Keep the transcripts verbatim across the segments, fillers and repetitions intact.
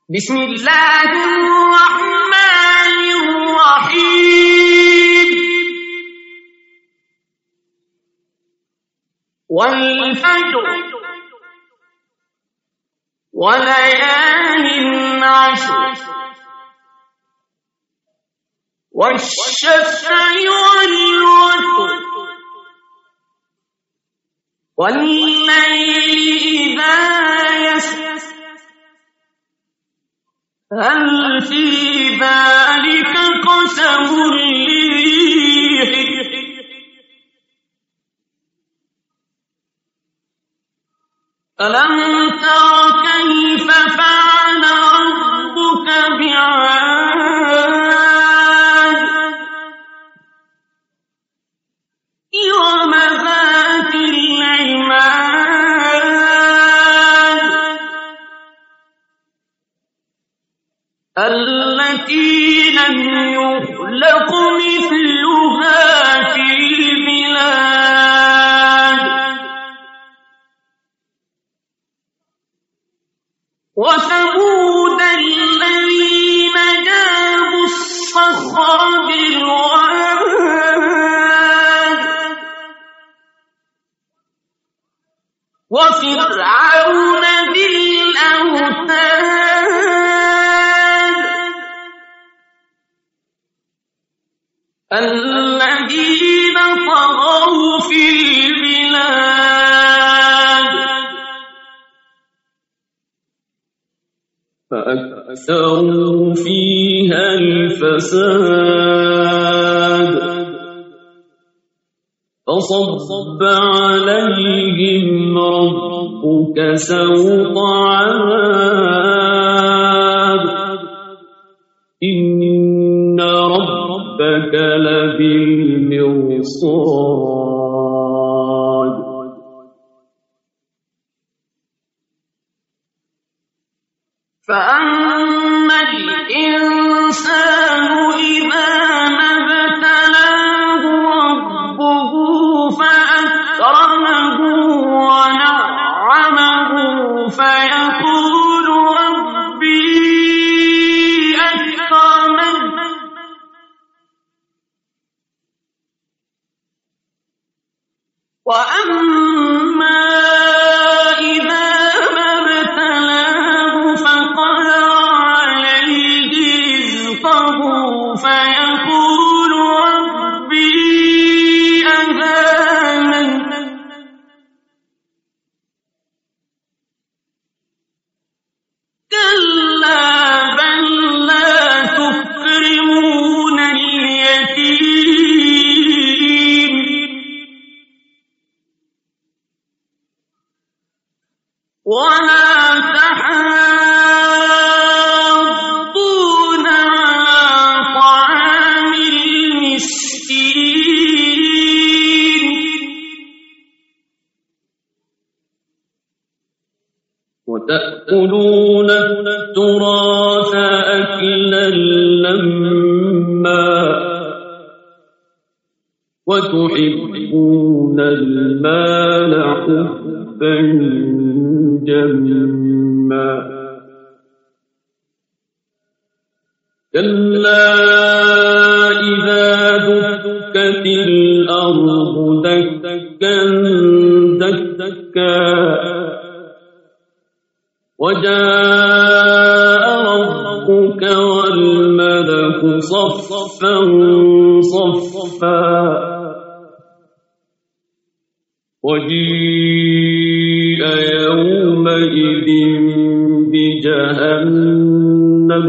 بسم الله الرحمن الرحيم والفجر وليال عشر والشفع والوتر والليل إذا يسر هل في ذلك قسم لذي حجر ألم تر كيف فعل ربك بعاد إرم ذات العماد التي لم يخلق مثلها في البلاد وثمود الذين جابوا الصخر بالواد وفرعون ذي الأوتاد الذين طغوا في البلاد فأكثروا فيها الفساد فصب عليهم ربك سوط عذاب إن ربك لبالمرصاد فأما الإنسان إذا ما ابتلاه ربه فأكرمه ونعمه فيقول ربي أكرمن وأما إذا ما ابتلاه فقدر عليه رزقه فيقول ربي أهانن كلا بل لا تكرمون اليتيم ولا تحاضون على طعام المسكين وتأكلون التراث أكلا لما وتحبون المال حبا جما كلا إذا دكت الأرض دكا دكا وجاء ربك والملك صفا صفا وجيء يومئذ بجهنم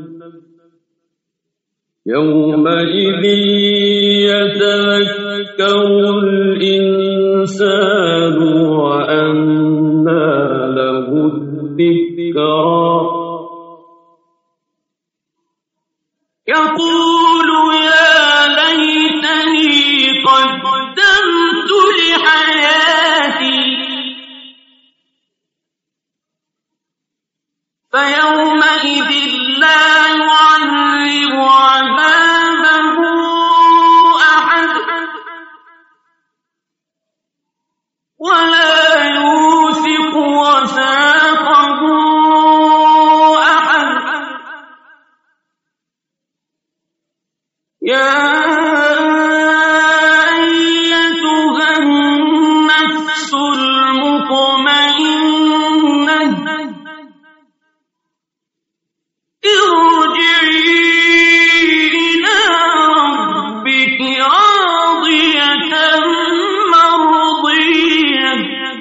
يومئذ يتذكر الإنسان وأنى له الذكرى يقول يا ليتني قدمت لحياتي فيومئذ لا يعذب عذابه أحد ولا يوثق وثاقه أحد يا أيتها النفس المطمئنة ارجعي إلى ربك راضية مرضية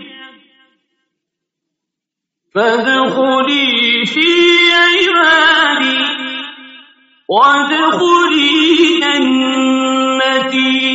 فادخلي في عبادي وادخلي جنتي